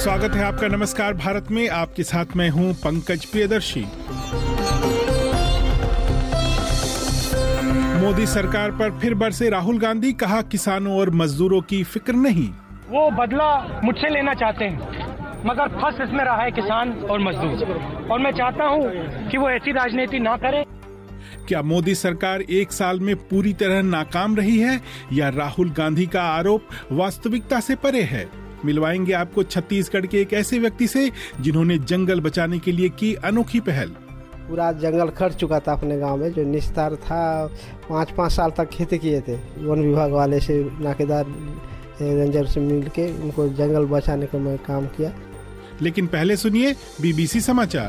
स्वागत है आपका नमस्कार भारत में। आपके साथ मैं हूं पंकज प्रियदर्शी। मोदी सरकार पर फिर बरसे राहुल गांधी, कहा किसानों और मजदूरों की फिक्र नहीं। वो बदला मुझसे लेना चाहते हैं, मगर फंस इसमें रहा है किसान और मजदूर, और मैं चाहता हूं कि वो ऐसी राजनीति ना करे। क्या मोदी सरकार एक साल में पूरी तरह नाकाम रही है या राहुल गांधी का आरोप वास्तविकता से परे है? मिलवाएंगे आपको छत्तीसगढ़ के एक ऐसे व्यक्ति से जिन्होंने जंगल बचाने के लिए की अनोखी पहल। पूरा जंगल कट चुका था अपने गांव में, जो निस्तार था 5-5 साल तक खेती किए थे। वन विभाग वाले से, नाकेदार रेंजर से मिल के उनको जंगल बचाने का मैं काम किया। लेकिन पहले सुनिए बीबीसी समाचार।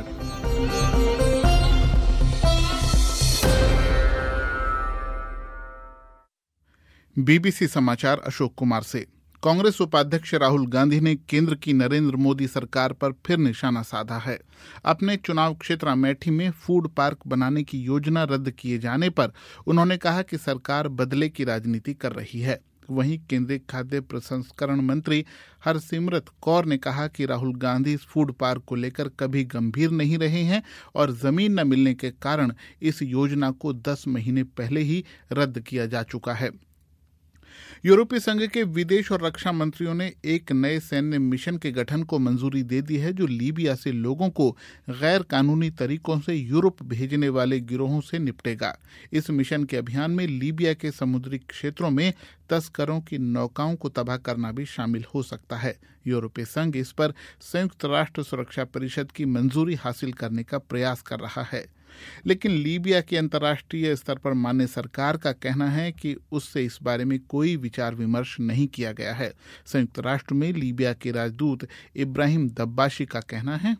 बीबीसी समाचार अशोक कुमार से। कांग्रेस उपाध्यक्ष राहुल गांधी ने केंद्र की नरेंद्र मोदी सरकार पर फिर निशाना साधा है। अपने चुनाव क्षेत्र अमेठी में फूड पार्क बनाने की योजना रद्द किए जाने पर उन्होंने कहा कि सरकार बदले की राजनीति कर रही है। वहीं केंद्रीय खाद्य प्रसंस्करण मंत्री हरसिमरत कौर ने कहा कि राहुल गांधी इस फूड पार्क को लेकर कभी गंभीर नहीं रहे हैं और जमीन न मिलने के कारण इस योजना को 10 महीने पहले ही रद्द किया जा चुका है। यूरोपीय संघ के विदेश और रक्षा मंत्रियों ने एक नए सैन्य मिशन के गठन को मंजूरी दे दी है, जो लीबिया से लोगों को गैर कानूनी तरीकों से यूरोप भेजने वाले गिरोहों से निपटेगा। इस मिशन के अभियान में लीबिया के समुद्री क्षेत्रों में तस्करों की नौकाओं को तबाह करना भी शामिल हो सकता है। यूरोपीय संघ इस पर संयुक्त राष्ट्र सुरक्षा परिषद की मंजूरी हासिल करने का प्रयास कर रहा है, लेकिन लीबिया की अंतर्राष्ट्रीय स्तर पर मान्य सरकार का कहना है कि उससे इस बारे में कोई विचार विमर्श नहीं किया गया है। संयुक्त राष्ट्र में लीबिया के राजदूत इब्राहिम दब्बाशी का कहना है,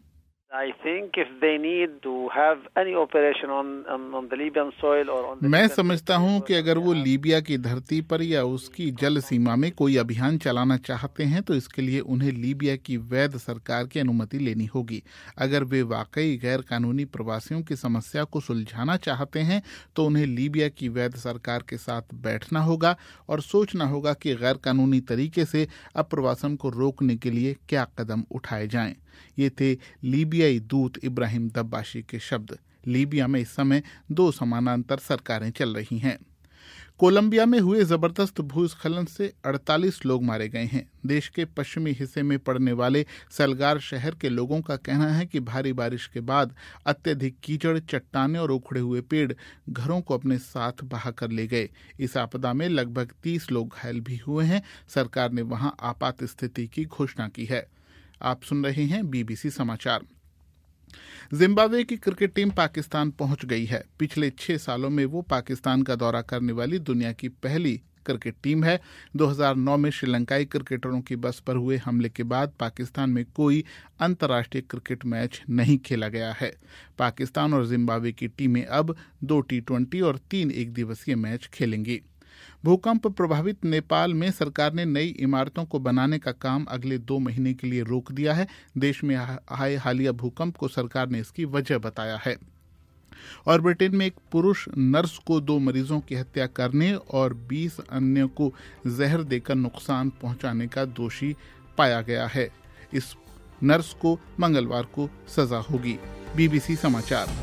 मैं समझता हूं कि अगर वो लीबिया की धरती पर या उसकी जल सीमा में कोई अभियान चलाना चाहते हैं तो इसके लिए उन्हें लीबिया की वैध सरकार की अनुमति लेनी होगी। अगर वे वाकई गैर कानूनी प्रवासियों की समस्या को सुलझाना चाहते हैं तो उन्हें लीबिया की वैध सरकार के साथ बैठना होगा और सोचना होगा कि गैर कानूनी तरीके से अप्रवासन को रोकने के लिए क्या कदम उठाए जाएं। ये थे लीबियाई दूत इब्राहिम दब्बाशी के शब्द। लीबिया में इस समय 2 समानांतर सरकारें चल रही हैं। कोलंबिया में हुए जबरदस्त भूस्खलन से 48 लोग मारे गए हैं। देश के पश्चिमी हिस्से में पड़ने वाले सलगार शहर के लोगों का कहना है कि भारी बारिश के बाद अत्यधिक कीचड़, चट्टाने और उखड़े हुए पेड़ घरों को अपने साथ बहा कर ले गए। इस आपदा में लगभग 30 लोग घायल भी हुए हैं। सरकार ने वहां आपात स्थिति की घोषणा की है। आप सुन रहे हैं बीबीसी समाचार। जिम्बाब्वे की क्रिकेट टीम पाकिस्तान पहुंच गई है। पिछले 6 सालों में वो पाकिस्तान का दौरा करने वाली दुनिया की पहली क्रिकेट टीम है। 2009 में श्रीलंकाई क्रिकेटरों की बस पर हुए हमले के बाद पाकिस्तान में कोई अंतर्राष्ट्रीय क्रिकेट मैच नहीं खेला गया है। पाकिस्तान और जिम्बाब्वे की टीमें अब 2 T20 और 3 एक दिवसीय मैच खेलेंगी। भूकंप प्रभावित नेपाल में सरकार ने नई इमारतों को बनाने का काम अगले 2 महीने के लिए रोक दिया है। देश में आए हालिया भूकंप को सरकार ने इसकी वजह बताया है। और ब्रिटेन में एक पुरुष नर्स को 2 मरीजों की हत्या करने और 20 अन्य को जहर देकर नुकसान पहुंचाने का दोषी पाया गया है। इस नर्स को मंगलवार को सजा होगी। बीबीसी समाचार।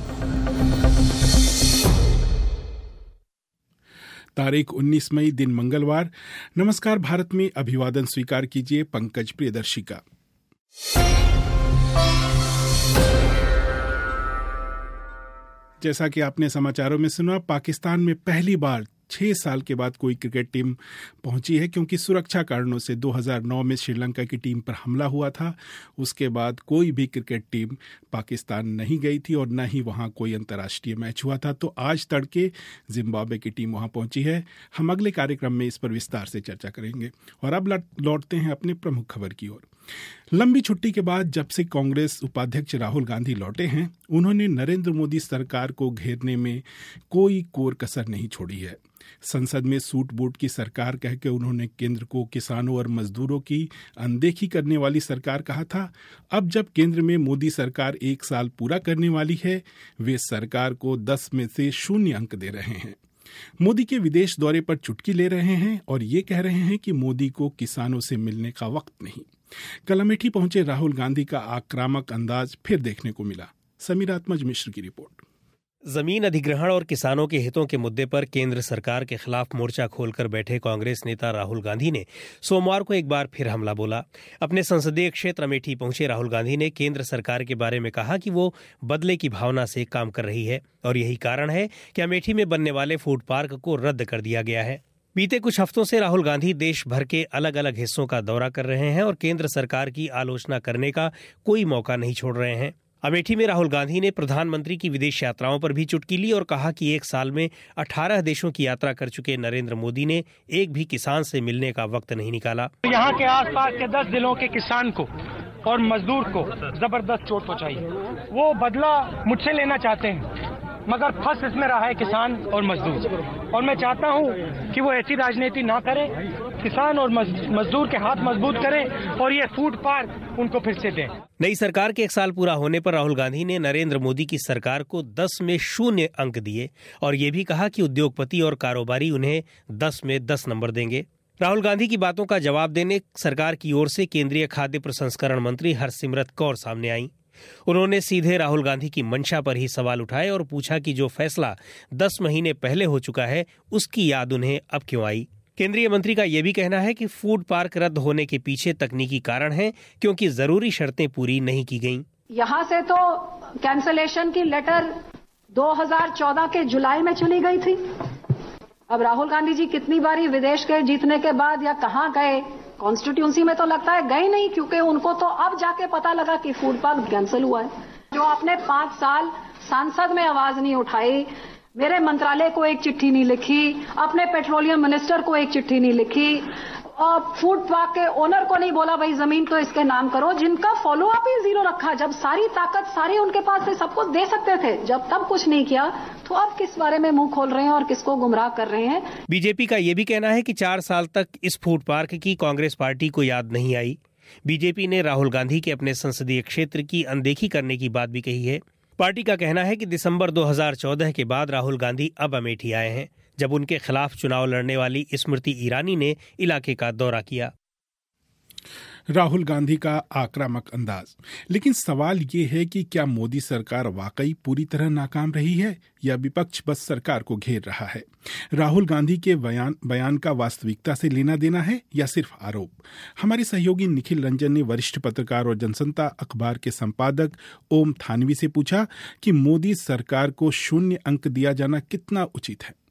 तारीख 19 मई, दिन मंगलवार। नमस्कार भारत में अभिवादन स्वीकार कीजिए पंकज प्रियदर्शी का। जैसा कि आपने समाचारों में सुना, पाकिस्तान में पहली बार 6 साल के बाद कोई क्रिकेट टीम पहुंची है, क्योंकि सुरक्षा कारणों से 2009 में श्रीलंका की टीम पर हमला हुआ था। उसके बाद कोई भी क्रिकेट टीम पाकिस्तान नहीं गई थी और न ही वहां कोई अंतर्राष्ट्रीय मैच हुआ था। तो आज तड़के जिम्बाब्वे की टीम वहां पहुंची है। हम अगले कार्यक्रम में इस पर विस्तार से चर्चा करेंगे। और अब लौटते हैं अपने प्रमुख खबर की ओर। लंबी छुट्टी के बाद जब से कांग्रेस उपाध्यक्ष राहुल गांधी लौटे हैं, उन्होंने नरेंद्र मोदी सरकार को घेरने में कोई कोर कसर नहीं छोड़ी है। संसद में सूट बूट की सरकार कहकर उन्होंने केंद्र को किसानों और मजदूरों की अनदेखी करने वाली सरकार कहा था। अब जब केंद्र में मोदी सरकार 1 साल पूरा करने वाली है, वे सरकार को 10 में से 0 अंक दे रहे हैं। मोदी के विदेश दौरे पर चुटकी ले रहे हैं और ये कह रहे हैं कि मोदी को किसानों से मिलने का वक्त नहीं। कल अमेठी पहुंचे राहुल गांधी का आक्रामक अंदाज फिर देखने को मिला। समीर आत्मज मिश्र की रिपोर्ट। जमीन अधिग्रहण और किसानों के हितों के मुद्दे पर केंद्र सरकार के खिलाफ मोर्चा खोलकर बैठे कांग्रेस नेता राहुल गांधी ने सोमवार को एक बार फिर हमला बोला। अपने संसदीय क्षेत्र अमेठी पहुंचे राहुल गांधी ने केंद्र सरकार के बारे में कहा कि वो बदले की भावना से काम कर रही है और यही कारण है कि अमेठी में बनने वाले फूड पार्क को रद्द कर दिया गया है। बीते कुछ हफ्तों से राहुल गांधी देश भर के अलग अलग हिस्सों का दौरा कर रहे हैं और केंद्र सरकार की आलोचना करने का कोई मौका नहीं छोड़ रहे हैं। अमेठी में राहुल गांधी ने प्रधानमंत्री की विदेश यात्राओं पर भी चुटकी ली और कहा कि एक साल में 18 देशों की यात्रा कर चुके नरेंद्र मोदी ने एक भी किसान से मिलने का वक्त नहीं निकाला। यहाँ के आसपास के 10 जिलों के किसान को और मजदूर को जबरदस्त चोट पहुंचाई। वो बदला मुझसे लेना चाहते हैं, मगर फंस इसमें रहा है किसान और मजदूर। और मैं चाहता हूं कि वो ऐसी राजनीति ना करें, किसान और मजदूर के हाथ मजबूत करें और ये फूड पार्क उनको फिर से दें। नई सरकार के एक साल पूरा होने पर राहुल गांधी ने नरेंद्र मोदी की सरकार को 10 में 0 अंक दिए और ये भी कहा कि उद्योगपति और कारोबारी उन्हें 10 में 10 नंबर देंगे। राहुल गांधी की बातों का जवाब देने सरकार की ओर से केंद्रीय खाद्य प्रसंस्करण मंत्री हरसिमरत कौर सामने आई। उन्होंने सीधे राहुल गांधी की मंशा पर ही सवाल उठाए और पूछा कि जो फैसला 10 महीने पहले हो चुका है उसकी याद उन्हें अब क्यों आई। केंद्रीय मंत्री का यह भी कहना है कि फूड पार्क रद्द होने के पीछे तकनीकी कारण है क्योंकि जरूरी शर्तें पूरी नहीं की गईं। यहाँ से तो कैंसलेशन की लेटर 2014 के जुलाई में चली गई थी। अब राहुल गांधी जी कितनी बारी विदेश गए जीतने के बाद या कहाँ गए, कॉन्स्टिट्यूंसी में तो लगता है गए नहीं, क्योंकि उनको तो अब जाके पता लगा कि फूड पार्क कैंसिल हुआ है। जो आपने 5 साल सांसद में आवाज नहीं उठाई, मेरे मंत्रालय को एक चिट्ठी नहीं लिखी, अपने पेट्रोलियम मिनिस्टर को एक चिट्ठी नहीं लिखी, और फूड पार्क के ओनर को नहीं बोला भाई जमीन तो इसके नाम करो, जिनका फॉलो अप ही 0 रखा। जब सारी ताकत सारी उनके पास से सब कुछ दे सकते थे, जब तब कुछ नहीं किया, तो अब किस बारे में मुंह खोल रहे हैं और किसको गुमराह कर रहे हैं। बीजेपी का ये भी कहना है कि 4 साल तक इस फूड पार्क की कांग्रेस पार्टी को याद नहीं आई। बीजेपी ने राहुल गांधी के अपने संसदीय क्षेत्र की अनदेखी करने की बात भी कही है। पार्टी का कहना है कि दिसंबर 2014 के बाद राहुल गांधी अब अमेठी आए हैं, जब उनके खिलाफ चुनाव लड़ने वाली स्मृति ईरानी ने इलाके का दौरा किया। राहुल गांधी का आक्रामक अंदाज। लेकिन सवाल ये है कि क्या मोदी सरकार वाकई पूरी तरह नाकाम रही है या विपक्ष बस सरकार को घेर रहा है? राहुल गांधी के बयान का वास्तविकता से लेना देना है या सिर्फ आरोप? हमारे सहयोगी निखिल रंजन ने वरिष्ठ पत्रकार और जनसंता अखबार के संपादक ओम थानवी से पूछा कि मोदी सरकार को 0 अंक दिया जाना कितना उचित है।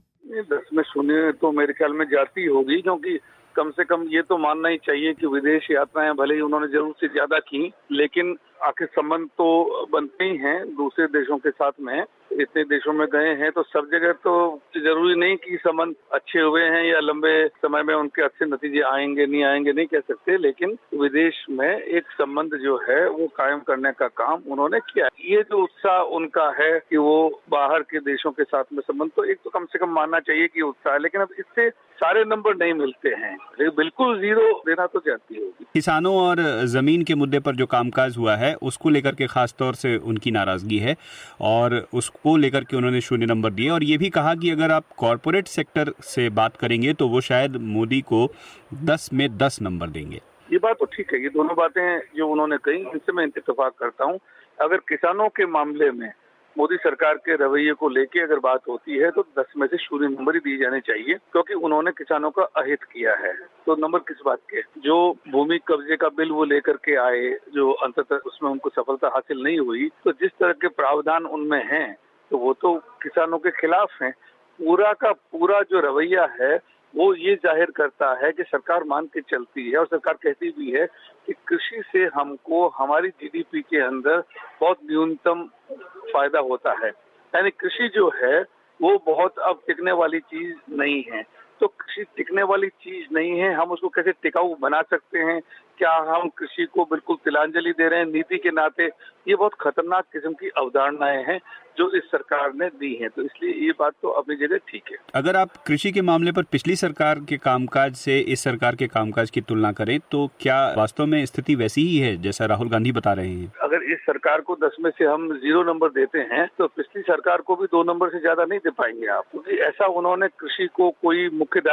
10 में 0 तो मेरे ख्याल में जाती होगी, क्योंकि कम से कम ये तो मानना ही चाहिए कि विदेश यात्राएं भले ही उन्होंने जरूर से ज्यादा की, लेकिन आखिर संबंध तो बनते ही हैं दूसरे देशों के साथ में। इतने देशों में गए हैं तो सब जगह तो जरूरी नहीं कि संबंध अच्छे हुए हैं या लंबे समय में उनके अच्छे नतीजे आएंगे नहीं कह सकते, लेकिन विदेश में एक संबंध जो है वो कायम करने का काम उन्होंने किया। ये जो उत्साह उनका है कि वो बाहर के देशों के साथ में संबंध, तो एक तो कम से कम मानना चाहिए कि उत्साह है, लेकिन अब इससे सारे नंबर नहीं मिलते हैं, बिल्कुल 0 देना तो जाती होगी। किसानों और जमीन के मुद्दे पर जो कामकाज हुआ है उसको लेकर के खास तौर से उनकी नाराजगी है और उसको लेकर के उन्होंने 0 नंबर दिए और ये भी कहा कि अगर आप कॉरपोरेट सेक्टर से बात करेंगे तो वो शायद मोदी को 10 में 10 नंबर देंगे। ये बात तो ठीक है, ये दोनों बातें जो उन्होंने कही इनसे मैं इत्तेफाक करता हूँ। अगर किसानों के मामले में मोदी सरकार के रवैये को लेके अगर बात होती है तो 10 में से 0 नंबर ही दिए जाने चाहिए, क्योंकि उन्होंने किसानों का अहित किया है। तो नंबर किस बात के? जो भूमि कब्जे का बिल वो लेकर के आए, जो अंततः उसमें उनको सफलता हासिल नहीं हुई, तो जिस तरह के प्रावधान उनमें हैं तो वो तो किसानों के खिलाफ हैं। पूरा का पूरा जो रवैया है वो ये जाहिर करता है कि सरकार मान के चलती है और सरकार कहती भी है कि कृषि से हमको हमारी जीडीपी के अंदर बहुत न्यूनतम फायदा होता है। यानी कृषि जो है वो बहुत अब टिकने वाली चीज नहीं है। तो कृषि टिकने वाली चीज नहीं है, हम उसको कैसे टिकाऊ बना सकते हैं? क्या हम कृषि को बिल्कुल तिलांजलि दे रहे हैं नीति के नाते? ये बहुत खतरनाक किस्म की अवधारणाएं हैं जो इस सरकार ने दी हैं, तो इसलिए ये बात तो अपनी जगह ठीक है। अगर आप कृषि के मामले पर पिछली सरकार के कामकाज से इस सरकार के कामकाज की तुलना करें तो क्या वास्तव में स्थिति वैसी ही है जैसा राहुल गांधी बता रहे हैं? अगर इस सरकार को 10 में से हम 0 नंबर देते हैं तो पिछली सरकार को भी 2 नंबर से ज्यादा नहीं दे पाएंगे आप, क्योंकि ऐसा उन्होंने कृषि को कोई मुख्य धारा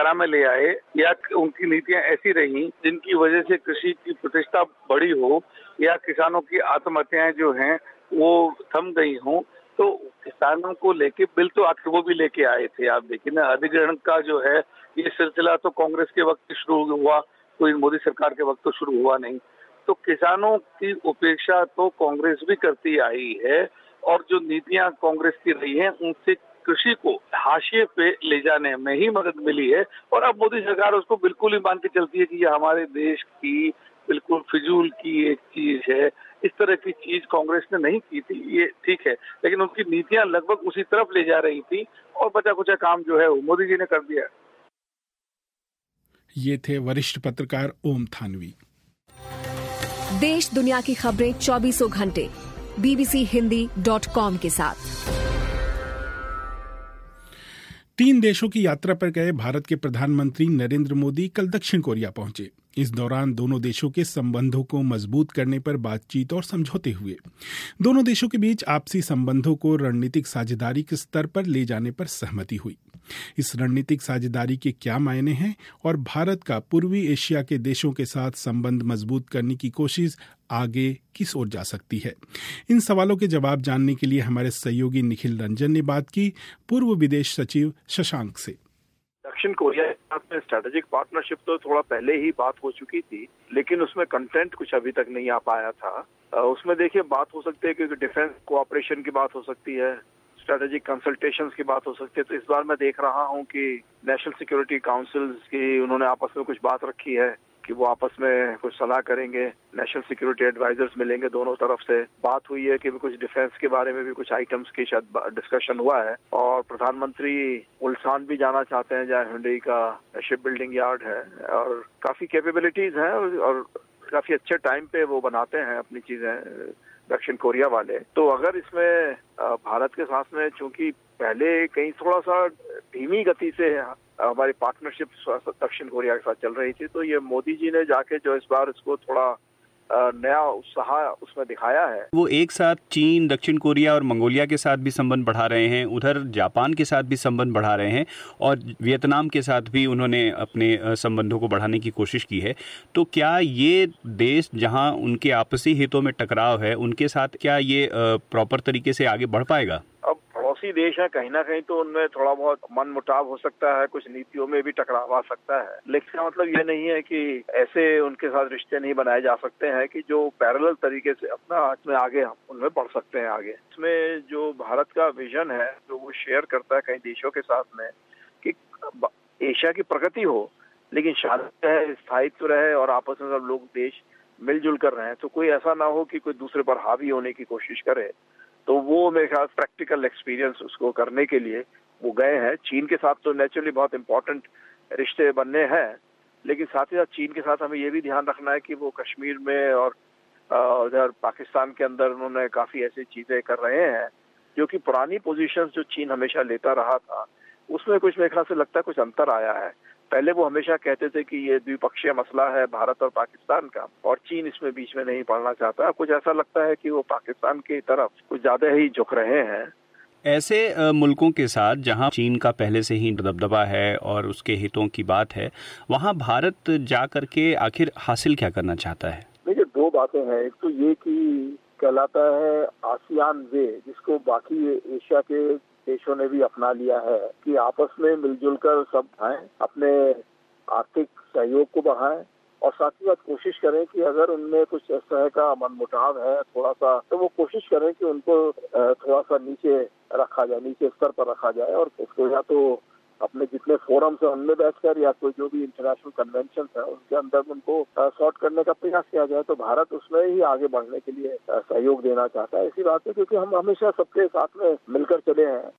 धारा में ले आए या उनकी नीतियां ऐसी रही जिनकी वजह से कृषि की प्रतिष्ठा बढ़ी हो या किसानों की आत्महत्याएं जो हैं वो थम गई हों, तो किसानों को लेके बिल तो आखिर वो भी लेके आए थे। आप देखिए ना, अधिग्रहण का जो है ये सिलसिला तो कांग्रेस के वक्त शुरू हुआ, कोई मोदी सरकार के वक्त तो शुरू हुआ नहीं। तो किसानों की उपेक्षा तो कांग्रेस भी करती आई है और जो नीतियां कांग्रेस की रही हैं उनसे कृषि को हाशिए पे ले जाने में ही मदद मिली है। और अब मोदी सरकार उसको बिल्कुल ही मान के चलती है कि ये हमारे देश की बिल्कुल फिजूल की एक चीज है। इस तरह की चीज कांग्रेस ने नहीं की थी, ये ठीक है, लेकिन उनकी नीतियां लगभग उसी तरफ ले जा रही थी और बचा कुचा काम जो है वो मोदी जी ने कर दिया। ये थे वरिष्ठ पत्रकार ओम थानवी। देश दुनिया की खबरें 24 घंटे bbchehindy.com के साथ। 3 देशों की यात्रा पर गए भारत के प्रधानमंत्री नरेंद्र मोदी कल दक्षिण कोरिया पहुंचे। इस दौरान दोनों देशों के संबंधों को मजबूत करने पर बातचीत और समझौते हुए। दोनों देशों के बीच आपसी संबंधों को रणनीतिक साझेदारी के स्तर पर ले जाने पर सहमति हुई। इस रणनीतिक साझेदारी के क्या मायने हैं और भारत का पूर्वी एशिया के देशों के साथ संबंध मजबूत करने की कोशिश आगे किस ओर जा सकती है, इन सवालों के जवाब जानने के लिए हमारे सहयोगी निखिल रंजन ने बात की पूर्व विदेश सचिव शशांक से। दक्षिण कोरिया के साथ में स्ट्रेटेजिक पार्टनरशिप तो थोड़ा पहले ही बात हो चुकी थी, लेकिन उसमें कंटेंट कुछ अभी तक नहीं आ पाया था। उसमें देखिए बात हो सकती है कि डिफेंस कोऑपरेशन की बात हो सकती है, स्ट्रेटेजिक कंसल्टेशंस की बात हो सकती है। तो इस बार मैं देख रहा हूं कि नेशनल सिक्योरिटी काउंसिल की उन्होंने आपस में कुछ बात रखी है कि वो आपस में कुछ सलाह करेंगे। नेशनल सिक्योरिटी एडवाइजर्स मिलेंगे, दोनों तरफ से बात हुई है कि कुछ डिफेंस के बारे में भी कुछ आइटम्स की शायद डिस्कशन हुआ है। और प्रधानमंत्री उल्सान भी जाना चाहते हैं जहाँ हुंडई का शिप बिल्डिंग यार्ड है और काफी कैपेबिलिटीज हैं और काफी अच्छे टाइम पे वो बनाते हैं अपनी चीजें दक्षिण कोरिया वाले। तो अगर इसमें भारत के साथ में चूंकि पहले कहीं थोड़ा सा धीमी गति से हमारी पार्टनरशिप दक्षिण कोरिया के साथ चल रही थी, तो ये मोदी जी ने जाके जो इस बार इसको थोड़ा नया उत्साह उसमें दिखाया है। वो एक साथ चीन, दक्षिण कोरिया और मंगोलिया के साथ भी संबंध बढ़ा रहे हैं, उधर जापान के साथ भी संबंध बढ़ा रहे हैं और वियतनाम के साथ भी उन्होंने अपने संबंधों को बढ़ाने की कोशिश की है। तो क्या ये देश जहां उनके आपसी हितों में टकराव है, उनके साथ क्या ये प्रॉपर तरीके से आगे बढ़ पाएगा? अब पड़ोसी देश है, कहीं ना कहीं तो उनमें थोड़ा बहुत मन मुटाव हो सकता है, कुछ नीतियों में भी टकराव आ सकता है, लेकिन इसका मतलब ये नहीं है कि ऐसे उनके साथ रिश्ते नहीं बनाए जा सकते हैं कि जो पैरेलल तरीके से अपना इसमें आगे हम उनमें बढ़ सकते हैं आगे। इसमें जो भारत का विजन है जो वो शेयर करता है कई देशों के साथ में कि एशिया की प्रगति हो, लेकिन शांति रहे, स्थायित्व रहे और आपस में सब लोग देश मिलजुल कर रहे हैं। तो कोई ऐसा ना हो कि कोई दूसरे पर हावी होने की कोशिश करे। तो वो मेरे ख्याल प्रैक्टिकल एक्सपीरियंस उसको करने के लिए वो गए हैं। चीन के साथ तो नेचुरली बहुत इंपॉर्टेंट रिश्ते बनने हैं, लेकिन साथ ही साथ चीन के साथ हमें ये भी ध्यान रखना है कि वो कश्मीर में और उधर पाकिस्तान के अंदर उन्होंने काफी ऐसी चीजें कर रहे हैं जो कि पुरानी पोजीशंस जो चीन हमेशा लेता रहा था उसमें कुछ मेरे ख्याल से लगता है कुछ अंतर आया है। पहले वो हमेशा कहते थे कि ये द्विपक्षीय मसला है भारत और पाकिस्तान का और चीन इसमें बीच में नहीं पड़ना चाहता। कुछ ऐसा लगता है कि वो पाकिस्तान की तरफ कुछ ज्यादा ही झुक रहे हैं। ऐसे मुल्कों के साथ जहां चीन का पहले से ही दबदबा है और उसके हितों की बात है, वहां भारत जा करके आखिर हासिल क्या करना चाहता है? देखिए, 2 बातें हैं। एक तो ये कि कहलाता है आसियान वे, जिसको बाकी एशिया के देशों ने भी अपना लिया है कि आपस में मिलजुल कर सब खाएं, अपने आर्थिक सहयोग को बढ़ाएं और साथ ही साथ कोशिश करें कि अगर उनमें कुछ इस तरह का मनमुटाव है थोड़ा सा, तो वो कोशिश करें कि उनको थोड़ा सा नीचे रखा जाए, नीचे स्तर पर रखा जाए और उसको या तो अपने जितने फोरम्स हैं उनमें बैठकर या कोई जो भी इंटरनेशनल कन्वेंशन है उनके अंदर उनको सॉर्ट करने का प्रयास किया जाए। तो भारत उसमें ही आगे बढ़ने के लिए सहयोग देना चाहता है। इसी बात है क्योंकि हम हमेशा सबके साथ में मिलकर चले हैं।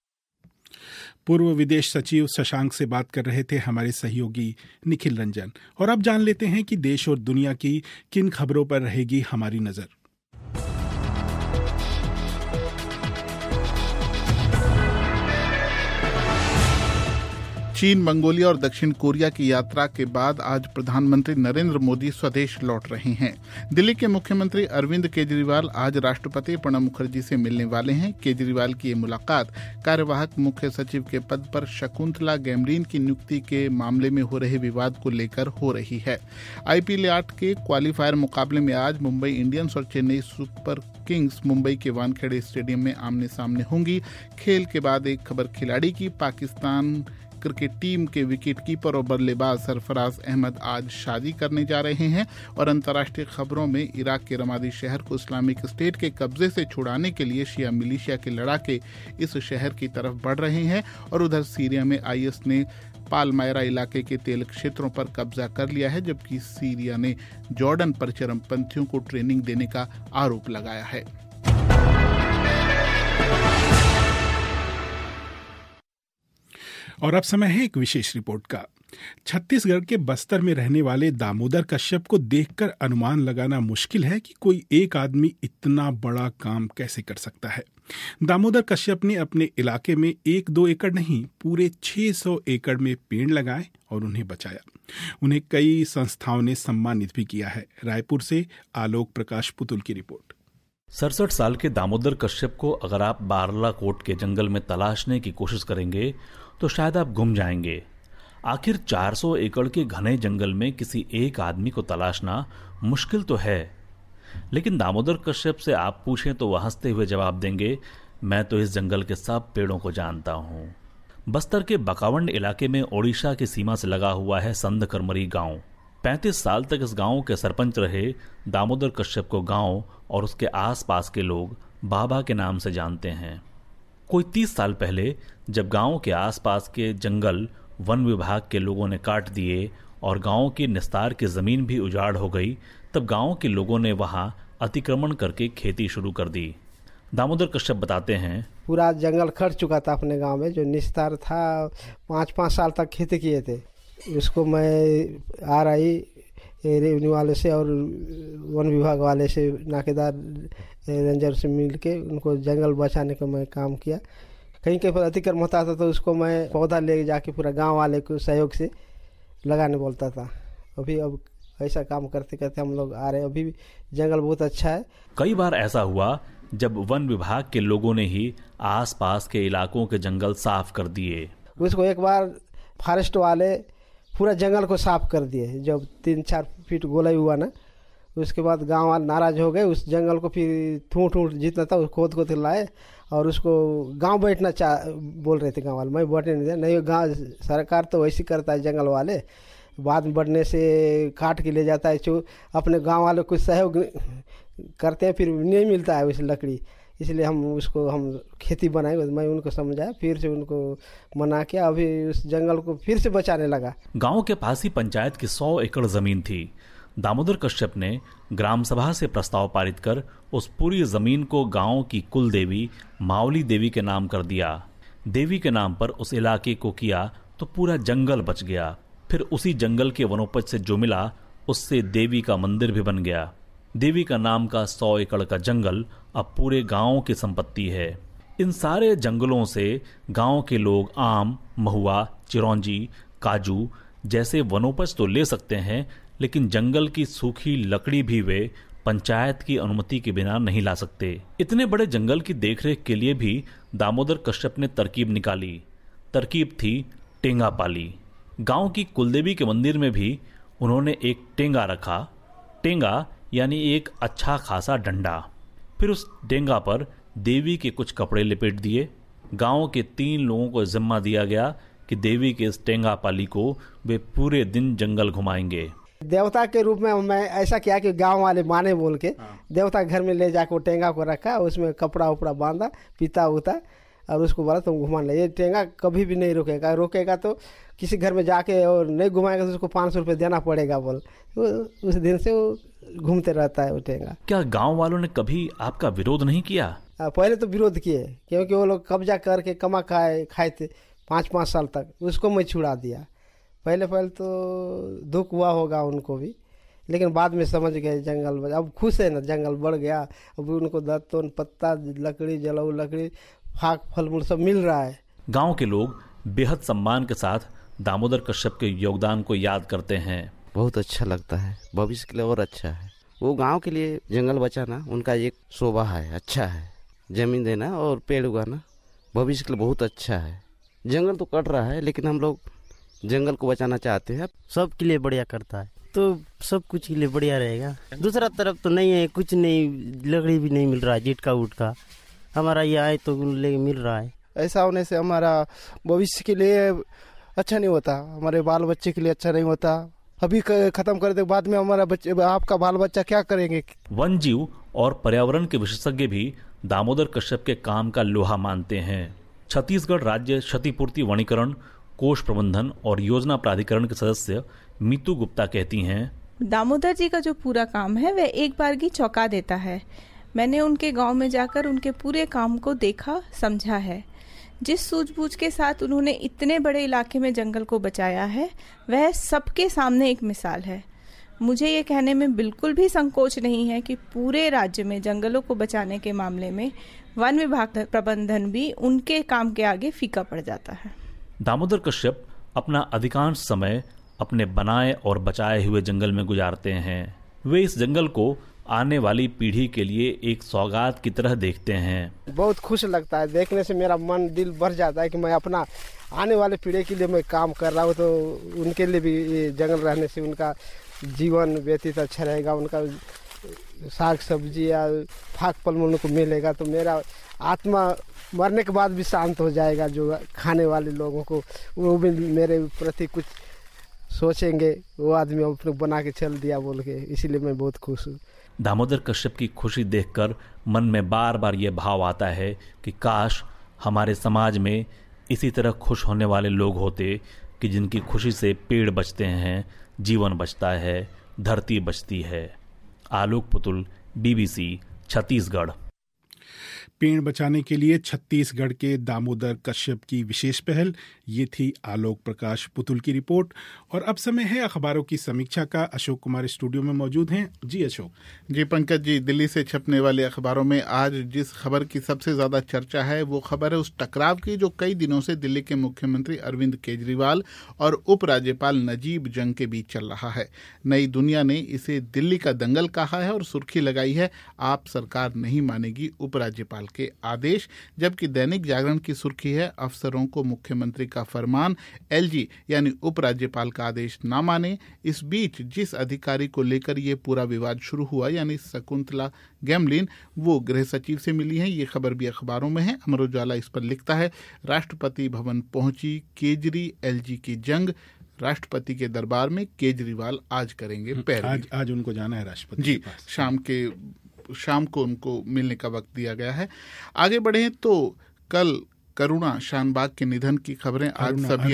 पूर्व विदेश सचिव शशांक से बात कर रहे थे हमारे सहयोगी निखिल रंजन। और अब जान लेते हैं कि देश और दुनिया की किन खबरों पर रहेगी हमारी नजर। चीन, मंगोलिया और दक्षिण कोरिया की यात्रा के बाद आज प्रधानमंत्री नरेंद्र मोदी स्वदेश लौट रहे हैं। दिल्ली के मुख्यमंत्री अरविंद केजरीवाल आज राष्ट्रपति प्रणब मुखर्जी से मिलने वाले हैं। केजरीवाल की ये मुलाकात कार्यवाहक मुख्य सचिव के पद पर शकुंतला गैमरीन की नियुक्ति के मामले में हो रहे विवाद को लेकर हो रही है। IPL 8 के क्वालीफायर मुकाबले में आज मुंबई इंडियंस और चेन्नई सुपर किंग्स मुंबई के वानखेड़े स्टेडियम में आमने सामने होंगी। खेल के बाद एक खबर खिलाड़ी की। पाकिस्तान क्रिकेट टीम के विकेटकीपर और बल्लेबाज सरफराज अहमद आज शादी करने जा रहे हैं। और अंतर्राष्ट्रीय खबरों में इराक के रमादी शहर को इस्लामिक स्टेट के कब्जे से छुड़ाने के लिए शिया मिलिशिया के लड़ाके इस शहर की तरफ बढ़ रहे हैं। और उधर सीरिया में IS ने पालमायरा इलाके के तेल क्षेत्रों पर कब्जा कर लिया है, जबकि सीरिया ने जॉर्डन पर चरमपंथियों को ट्रेनिंग देने का आरोप लगाया है। और अब समय है एक विशेष रिपोर्ट का। छत्तीसगढ़ के बस्तर में रहने वाले दामोदर कश्यप को देखकर अनुमान लगाना मुश्किल है कि कोई एक आदमी इतना बड़ा काम कैसे कर सकता है। दामोदर कश्यप ने अपने इलाके में 1-2 एकड़ नहीं, पूरे 600 एकड़ में पेड़ लगाए और उन्हें बचाया। उन्हें कई संस्थाओं ने सम्मानित भी किया है। रायपुर से आलोक प्रकाश पुतुल की रिपोर्ट। 67 साल के दामोदर कश्यप को अगर आप बारलाकोट के जंगल में तलाशने की कोशिश करेंगे तो शायद आप गुम जाएंगे। आखिर 400 एकड़ के घने जंगल में किसी एक आदमी को तलाशना मुश्किल तो है, लेकिन दामोदर कश्यप से आप पूछें तो वह हंसते हुए जवाब देंगे, मैं तो इस जंगल के सब पेड़ों को जानता हूं। बस्तर के बकावंड इलाके में ओडिशा की सीमा से लगा हुआ है संदकरमरी गांव। 35 साल तक इस गांव के सरपंच रहे दामोदर कश्यप को गांव और उसके आसपास के लोग बाबा के नाम से जानते हैं। कोई 30 साल पहले जब गांव के आसपास के जंगल वन विभाग के लोगों ने काट दिए और गांव की निस्तार की जमीन भी उजाड़ हो गई, तब गांव के लोगों ने वहां अतिक्रमण करके खेती शुरू कर दी। दामोदर कश्यप बताते हैं, पूरा जंगल कट चुका था अपने गांव में। जो निस्तार था 5-5 साल तक खेती किए थे, उसको मैं RI रेवेन्यू वाले से और वन विभाग वाले से, नाकेदार रेंजर से मिल के उनको जंगल बचाने का मैं काम किया। कहीं कहीं पर अतिक्रमण होता था तो उसको मैं पौधा ले जाके पूरा गांव वाले को सहयोग से लगाने बोलता था। अभी अब ऐसा काम करते करते हम लोग आ रहे हैं। अभी भी जंगल बहुत अच्छा है। कई बार ऐसा हुआ जब वन विभाग के लोगों ने ही आसपास के इलाकों के जंगल साफ कर दिए। उसको एक बार फॉरेस्ट वाले पूरा जंगल को साफ कर दिए। जब 3-4 फीट गोलाई हुआ ना, उसके बाद गांव वाले नाराज हो गए। उस जंगल को फिर ठूठ जितना था खोद खोद लाए और उसको गांव बैठना बोल रहे थे गांव वाले। मैं बैठने नहीं दिया। नहीं, गांव सरकार तो वैसे करता है जंगल वाले, बाद में बढ़ने से काट के ले जाता है। अपने गांव वाले कुछ सहयोग करते हैं, फिर नहीं मिलता है उस लकड़ी, इसलिए हम खेती बनाए। मैं उनको समझाया, फिर से उनको मना किया। अभी उस जंगल को फिर से बचाने लगा। गांव के पास ही पंचायत की 100 एकड़ जमीन थी। दामोदर कश्यप ने ग्राम सभा से प्रस्ताव पारित कर उस पूरी जमीन को गांव की कुल देवी मावली देवी के नाम कर दिया। देवी के नाम पर उस इलाके को किया तो पूरा जंगल बच गया। फिर उसी जंगल के वनोपज से जो मिला उससे देवी का मंदिर भी बन गया। देवी का नाम का 100 एकड़ का जंगल अब पूरे गांव की संपत्ति है। इन सारे जंगलों से गांव के लोग आम, महुआ, चिरौंजी, काजू जैसे वनोपज तो ले सकते हैं, लेकिन जंगल की सूखी लकड़ी भी वे पंचायत की अनुमति के बिना नहीं ला सकते। इतने बड़े जंगल की देखरेख के लिए भी दामोदर कश्यप ने तरकीब निकाली। तरकीब थी टेंगा पाली। गांव की कुलदेवी के मंदिर में भी उन्होंने एक टेंगा रखा। टेंगा यानी एक अच्छा खासा डंडा। फिर उस टेंगा पर देवी के कुछ कपड़े लपेट दिए। गांव के 3 लोगों को जिम्मा दिया गया कि देवी के इस टेंगा पाली को वे पूरे दिन जंगल घुमाएंगे। देवता के रूप में मैं ऐसा किया कि गांव वाले माने बोल के देवता घर में ले जाकर टेंगा को रखा, उसमें कपड़ा उपड़ा बांधा, पीता उता, और उसको बोला तुम घुमा ले। ये टेंगा कभी भी नहीं रोकेगा तो किसी घर में जाके और नहीं घुमाएगा तो उसको 500 रुपये देना पड़ेगा बोल। उस दिन से वो घूमते रहता है वो टेंगा। क्या गांव वालों ने कभी आपका विरोध नहीं किया? पहले तो विरोध किए, क्योंकि वो लोग कब्जा करके कमा खाए थे 5-5 साल तक। उसको मैं छुड़ा दिया। पहले तो दुख हुआ होगा उनको भी, लेकिन बाद में समझ गए जंगल अब खुश है ना, जंगल बढ़ गया। अब उनको दत्तों पत्ता, लकड़ी, जलाऊ लकड़ी, फाक फल मूल सब मिल रहा है। गांव के लोग बेहद सम्मान के साथ दामोदर कश्यप के योगदान को याद करते हैं। बहुत अच्छा लगता है, भविष्य के लिए और अच्छा है। वो गांव के लिए जंगल बचाना उनका एक शोभा है, अच्छा है। जमीन देना और पेड़ उगाना भविष्य के लिए बहुत अच्छा है। जंगल तो कट रहा है लेकिन हम लोग जंगल को बचाना चाहते हैं। सबके लिए बढ़िया करता है तो सब कुछ के लिए बढ़िया रहेगा। दूसरा तरफ तो नहीं है, कुछ नहीं, लकड़ी भी नहीं मिल रहा है, जिटका उटका हमारा ये आए तो मिल रहा है। ऐसा होने से हमारा भविष्य के लिए अच्छा नहीं होता, हमारे बाल बच्चे के लिए अच्छा नहीं होता। अभी खत्म कर दे, बाद में हमारा बच्चे, आपका बाल बच्चा क्या करेंगे। वन जीव और पर्यावरण के विशेषज्ञ भी दामोदर कश्यप के काम का लोहा मानते हैं। छत्तीसगढ़ राज्य क्षतिपूर्ति वनीकरण कोष प्रबंधन और योजना प्राधिकरण के सदस्य मीतू गुप्ता कहती हैं, दामोदर जी का जो पूरा काम है वह एक बार की चौंका देता है। मैंने उनके गांव में जाकर उनके पूरे काम को देखा, समझा है। जिस सूझबूझ के साथ उन्होंने इतने बड़े इलाके में जंगल को बचाया है वह सबके सामने एक मिसाल है। मुझे ये कहने में बिल्कुल भी संकोच नहीं है कि पूरे राज्य में जंगलों को बचाने के मामले में वन विभाग प्रबंधन भी उनके काम के आगे फीका पड़ जाता है। दामोदर कश्यप अपना अधिकांश समय अपने बनाए और बचाए हुए जंगल में गुजारते हैं। वे इस जंगल को आने वाली पीढ़ी के लिए एक सौगात की तरह देखते हैं। बहुत खुश लगता है, देखने से मेरा मन दिल भर जाता है कि मैं अपना आने वाले पीढ़ी के लिए मैं काम कर रहा हूँ, तो उनके लिए भी ये जंगल रहने से उनका जीवन व्यतीत अच्छा रहेगा, उनका साग सब्जी या फाक फल उनको मिलेगा, तो मेरा आत्मा मरने के बाद भी शांत हो जाएगा। जो खाने वाले लोगों को वो भी मेरे प्रति कुछ सोचेंगे, वो आदमी अपने बना के चल दिया बोल के, इसीलिए मैं बहुत खुश हूँ। दामोदर कश्यप की खुशी देखकर मन में बार बार ये भाव आता है कि काश हमारे समाज में इसी तरह खुश होने वाले लोग होते कि जिनकी खुशी से पेड़ बचते हैं, जीवन बचता है, धरती बचती है। आलोक पुतुल, BBC, छत्तीसगढ़। पेड़ बचाने के लिए छत्तीसगढ़ के दामोदर कश्यप की विशेष पहल। ये थी आलोक प्रकाश पुतुल की रिपोर्ट। और अब समय है अखबारों की समीक्षा का। अशोक कुमार स्टूडियो में मौजूद हैं। जी अशोक। जी पंकज जी, दिल्ली से छपने वाले अखबारों में आज जिस खबर की सबसे ज्यादा चर्चा है वो खबर है उस टकराव की जो कई दिनों से दिल्ली के मुख्यमंत्री अरविंद केजरीवाल और उपराज्यपाल नजीब जंग के बीच चल रहा है। नई दुनिया ने इसे दिल्ली का दंगल कहा है और सुर्खी लगाई है, आप सरकार नहीं मानेगी उपराज्यपाल के आदेश। जबकि दैनिक जागरण की सुर्खी है, अफसरों को मुख्यमंत्री का फरमान, LG यानी उपराज्यपाल का आदेश ना माने। इस बीच जिस अधिकारी को लेकर ये पूरा विवाद शुरू हुआ यानी शकुंतला गैमलिन, वो गृह सचिव से मिली हैं। ये खबर भी अखबारों में है। अमर उजाला इस पर लिखता है, राष्ट्रपति भवन पहुंची केजरी LG की जंग, राष्ट्रपति के दरबार में केजरीवाल आज करेंगे पैरवी। आज उनको जाना है राष्ट्रपति जी, के पास। शाम को उनको मिलने का वक्त दिया गया है। आगे बढ़े तो कल करुणा शानबाग के निधन की खबरें आज सभी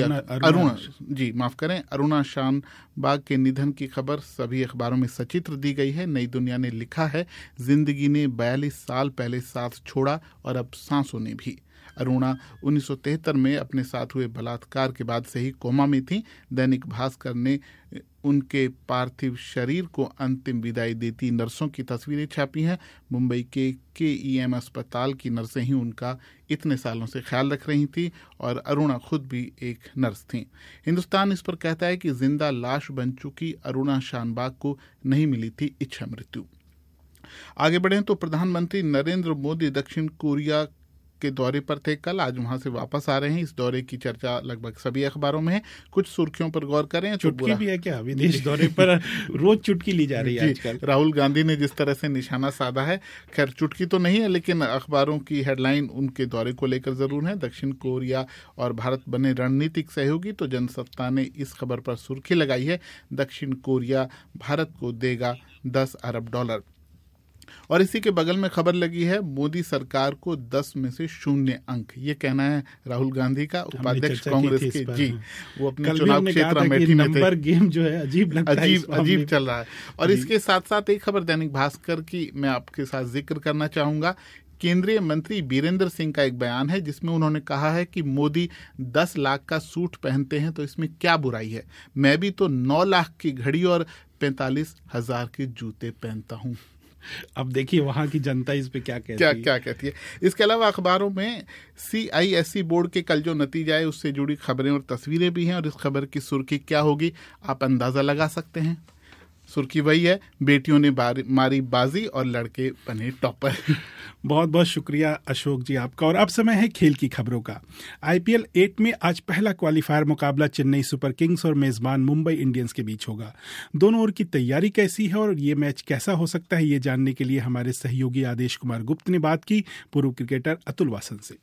अरुणा शानबाग के निधन की खबर सभी अखबारों में सचित्र दी गई है। नई दुनिया ने लिखा है, जिंदगी ने 42 साल पहले साथ छोड़ा और अब सांसों ने भी। अरुणा 1973 में अपने साथ हुए बलात्कार के बाद से ही कोमा में थी। दैनिक भास्कर ने उनके पार्थिव शरीर को अंतिम विदाई देती नर्सों की तस्वीरें छापी हैं। मुंबई के KEM अस्पताल की नर्सें ही उनका इतने सालों से ख्याल रख रही थी और अरुणा खुद भी एक नर्स थी। हिंदुस्तान इस पर कहता है कि जिंदा लाश बन चुकी अरुणा शानबाग को नहीं मिली थी इच्छा मृत्यु। आगे बढ़ें तो प्रधानमंत्री नरेंद्र मोदी दक्षिण कोरिया के दौरे पर थे कल, आज वहां से वापस आ रहे हैं। इस दौरे की चर्चा लगभग सभी अखबारों में है। कुछ सुर्खियों पर गौर करें। चुटकी भी है क्या विदेश दौरे पर? रोज चुटकी ली जा रही है आजकल। राहुल गांधी ने जिस तरह से निशाना साधा है, खैर चुटकी तो नहीं है लेकिन अखबारों की हेडलाइन उनके दौरे को लेकर जरूर है। दक्षिण कोरिया और भारत बने रणनीतिक सहयोगी, तो जनसत्ता ने इस खबर पर सुर्खी लगाई है, दक्षिण कोरिया भारत को देगा $10 अरब। और इसी के बगल में खबर लगी है, मोदी सरकार को 10 में से 0 अंक। ये कहना है राहुल गांधी का, उपाध्यक्ष कांग्रेस के। जी, वो अपने चुनाव क्षेत्र अमेठी में थे। गेम जो है अजीब चल रहा है। और इसके साथ साथ एक खबर दैनिक भास्कर की मैं आपके साथ जिक्र करना चाहूंगा। केंद्रीय मंत्री बीरेंद्र सिंह का एक बयान है जिसमें उन्होंने कहा है कि मोदी 10 लाख का सूट पहनते हैं तो इसमें क्या बुराई है, मैं भी तो 9 लाख की घड़ी और 45,000 के जूते पहनता हूं। अब देखिए वहां की जनता इस पे क्या कहती है। इसके अलावा अखबारों में CISE बोर्ड के कल जो नतीजा है उससे जुड़ी खबरें और तस्वीरें भी हैं, और इस खबर की सुर्खी क्या होगी आप अंदाजा लगा सकते हैं। सुर्खी वही है, बेटियों ने मारी बाजी और लड़के बने टॉपर। बहुत बहुत शुक्रिया अशोक जी आपका। और अब समय है खेल की खबरों का। IPL 8 में आज पहला क्वालिफायर मुकाबला चेन्नई सुपर किंग्स और मेजबान मुंबई इंडियंस के बीच होगा। दोनों ओर की तैयारी कैसी है और ये मैच कैसा हो सकता है, ये जानने के लिए हमारे सहयोगी आदेश कुमार गुप्त ने बात की पूर्व क्रिकेटर अतुल वासन से।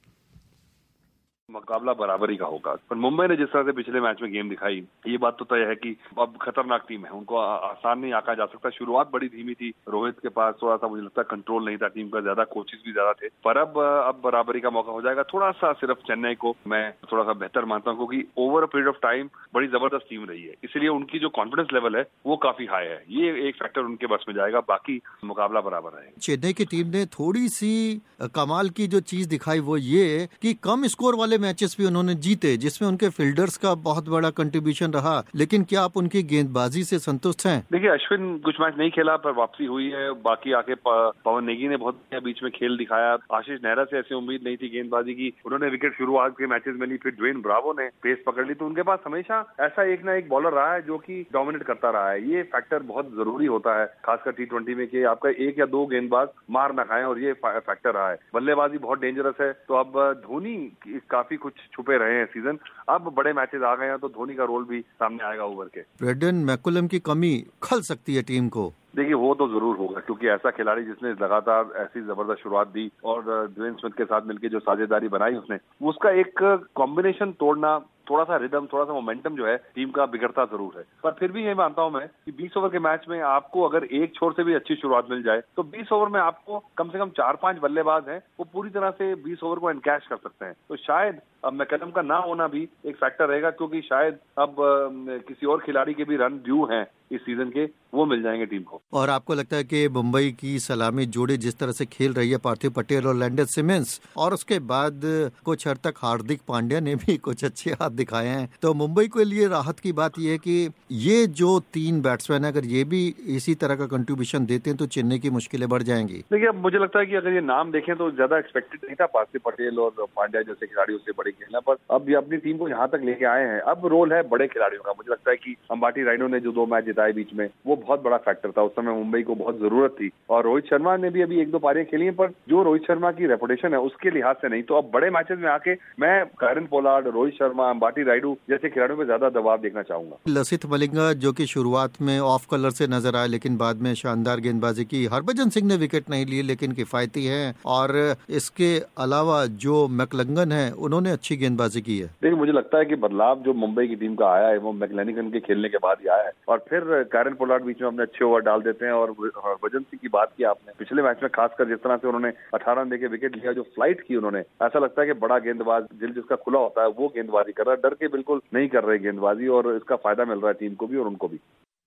मुकाबला बराबरी का होगा, पर मुंबई ने जिस तरह से पिछले मैच में गेम दिखाई, ये बात तो तय है कि अब खतरनाक टीम है, उनको आसान नहीं आंका जा सकता। शुरुआत बड़ी धीमी थी, रोहित के पास थोड़ा सा मुझे लगता है कंट्रोल नहीं था टीम का, ज्यादा कोचेस भी ज्यादा थे, पर अब बराबरी का मौका हो जाएगा। थोड़ा सा सिर्फ चेन्नई को मैं थोड़ा सा बेहतर मानता हूँ, क्योंकि over a period of time बड़ी जबरदस्त टीम रही है, इसलिए उनकी जो कॉन्फिडेंस लेवल है वो काफी हाई है। ये एक फैक्टर उनके बस में जाएगा, बाकी मुकाबला बराबर है। चेन्नई की टीम ने थोड़ी सी कमाल की जो चीज दिखाई वो ये कि कम स्कोर वाले मैचेस भी उन्होंने जीते, जिसमें उनके फील्डर्स का बहुत बड़ा कंट्रीब्यूशन रहा। लेकिन क्या आप उनकी गेंदबाजी से संतुष्ट हैं? देखिए, अश्विन कुछ मैच नहीं खेला पर वापसी हुई है, बाकी आके पवन नेगी ने बहुत बीच में खेल दिखाया। आशीष नेहरा से ऐसी उम्मीद नहीं थी गेंदबाजी की, उन्होंने विकेट शुरुआत के मैचेस में ली, फिर ड्वेन ब्रावो ने पेस पकड़ ली। तो उनके पास हमेशा ऐसा एक ना एक बॉलर रहा है जो कि डोमिनेट करता रहा है। ये फैक्टर बहुत जरूरी होता है, खासकर T20 में, कि आपका एक या दो गेंदबाज मार न खाएं, और ये फैक्टर रहा है। बल्लेबाजी बहुत डेंजरस है, तो अब धोनी काफी कुछ छुपे रहे हैं सीजन, अब बड़े मैचेस आ गए हैं तो धोनी का रोल भी सामने आएगा उभर के। ब्रेंडन मैकुलम की कमी खल सकती है टीम को। देखिए वो तो जरूर होगा, क्योंकि ऐसा खिलाड़ी जिसने लगातार ऐसी जबरदस्त शुरुआत दी और ड्वेन स्मिथ के साथ मिलकर जो साझेदारी बनाई उसने, उसका एक कॉम्बिनेशन तोड़ना, थोड़ा सा रिदम, थोड़ा सा मोमेंटम जो है टीम का बिगड़ता जरूर है। पर फिर भी ये मानता हूं मैं कि 20 ओवर के मैच में आपको अगर एक छोर से भी अच्छी शुरुआत मिल जाए तो 20 ओवर में आपको कम से कम 4-5 बल्लेबाज हैं वो पूरी तरह से 20 ओवर को एनकैश कर सकते हैं। तो शायद अब मैकलम का ना होना भी एक फैक्टर रहेगा, क्योंकि शायद अब किसी और खिलाड़ी के भी रन ड्यू हैं इस सीजन के, वो मिल जाएंगे टीम को। और आपको लगता है कि मुंबई की सलामी जोड़ी जिस तरह से खेल रही है, पार्थिव पटेल और लैंडर सिमेंस, और उसके बाद कुछ हद तक हार्दिक पांड्या ने भी कुछ अच्छे हाथ दिखाए हैं, तो मुंबई के लिए राहत की बात यह है कि ये जो 3 बैट्समैन अगर ये भी इसी तरह का कंट्रीब्यूशन देते हैं तो चेन्नई की मुश्किलें बढ़ जाएंगी। देखिए अब मुझे लगता है कि अगर ये नाम देखें तो ज्यादा एक्सपेक्टेड नहीं था पार्थिव पटेल और पांड्या जैसे खिलाड़ियों से बड़े खेलना, पर अब ये अपनी टीम को यहाँ तक लेके आए हैं। अब रोल है बड़े खिलाड़ियों का। मुझे लगता है कि अंबाटी राइनो ने जो 2 मैच जिताए बीच में, वो बहुत बड़ा फैक्टर था। उस समय मुंबई को बहुत जरूरत थी, और रोहित शर्मा ने भी अभी 1-2 पारियां खेली हैं, पर जो रोहित शर्मा की रेपुटेशन है उसके लिहाज से नहीं। तो अब बड़े मैचेस में आके मैं कायरन पोलार्ड, रोहित शर्मा, अंबाटी राइडू जैसे खिलाड़ियों पे ज्यादा दबाव देखना चाहूंगा। लसिथ मलिंगा जो कि शुरुआत में ऑफ कलर से नजर आए, लेकिन बाद में शानदार गेंदबाजी की। हरभजन सिंह ने विकेट नहीं लिए लेकिन किफायती है, और इसके अलावा जो मैकलंगन है उन्होंने अच्छी गेंदबाजी की है। देखिए मुझे लगता है कि बदलाव जो मुंबई की टीम का आया है वो मैकलेनिगन के खेलने के बाद ही आया है, और फिर कायरन पोलार्ड बीच में अपने अच्छे ओवर डाल देते हैं। और हरभजन सिंह की बात की आपने, पिछले मैच में खासकर जिस तरह से उन्होंने 18 रन देके विकेट लिया, जो फ्लाइट की उन्होंने, ऐसा लगता है कि बड़ा गेंदबाज दिल जिसका खुला होता है वो गेंदबाजी कर रहा है, डर के बिल्कुल नहीं कर रहे गेंदबाजी, और इसका फायदा मिल रहा है टीम को भी और उनको भी।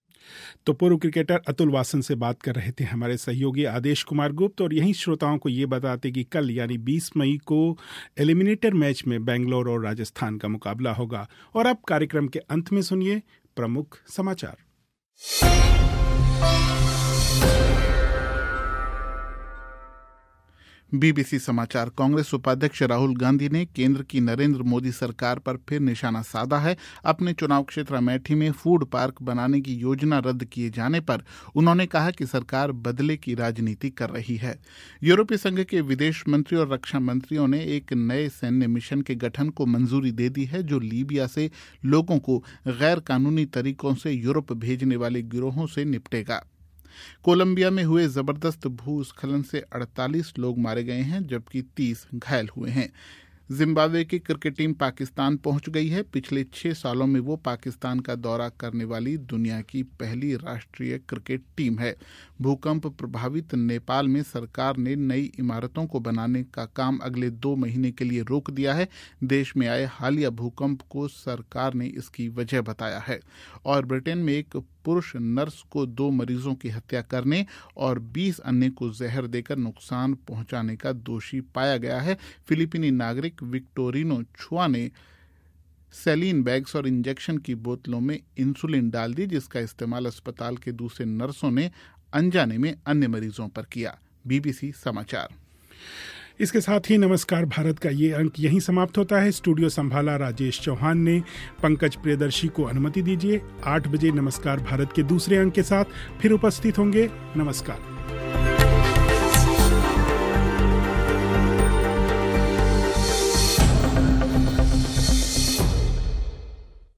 तो पूर्व क्रिकेटर अतुल वासन से बात कर रहे थे हमारे सहयोगी आदेश कुमार गुप्त। और यहीं श्रोताओं को ये बताते कि कल यानी 20 मई को एलिमिनेटर मैच में बेंगलोर और राजस्थान का मुकाबला होगा। और अब कार्यक्रम के अंत में सुनिए प्रमुख समाचार। BBC समाचार। कांग्रेस उपाध्यक्ष राहुल गांधी ने केंद्र की नरेंद्र मोदी सरकार पर फिर निशाना साधा है। अपने चुनाव क्षेत्र अमेठी में फूड पार्क बनाने की योजना रद्द किए जाने पर उन्होंने कहा कि सरकार बदले की राजनीति कर रही है। यूरोपीय संघ के विदेश मंत्री और रक्षा मंत्रियों ने एक नए सैन्य मिशन के गठन को मंजूरी दे दी है, जो लीबिया से लोगों को गैर कानूनी तरीकों से यूरोप भेजने वाले गिरोहों से निपटेगा। कोलंबिया में हुए जबरदस्त भूस्खलन से 48 लोग मारे गए हैं, जबकि 30 घायल हुए हैं। जिम्बाब्वे की क्रिकेट टीम पाकिस्तान पहुंच गई है। पिछले 6 सालों में वो पाकिस्तान का दौरा करने वाली दुनिया की पहली राष्ट्रीय क्रिकेट टीम है। भूकंप प्रभावित नेपाल में सरकार ने नई इमारतों को बनाने का काम अगले 2 महीने के लिए रोक दिया है। देश में आए हालिया भूकंप को सरकार ने इसकी वजह बताया है। और ब्रिटेन में एक पुरुष नर्स को 2 मरीजों की हत्या करने और 20 अन्य को जहर देकर नुकसान पहुंचाने का दोषी पाया गया है। फिलिपीनी नागरिक विक्टोरिनो छुआ ने सैलीन बैग्स और इंजेक्शन की बोतलों में इंसुलिन डाल दी, जिसका इस्तेमाल अस्पताल के दूसरे नर्सों ने अनजाने में अन्य मरीजों पर किया। BBC समाचार। इसके साथ ही नमस्कार भारत का ये अंक यहीं समाप्त होता है। स्टूडियो संभाला राजेश चौहान ने। पंकज प्रियदर्शी को अनुमति दीजिए। 8 बजे नमस्कार भारत के दूसरे अंक के साथ फिर उपस्थित होंगे। नमस्कार।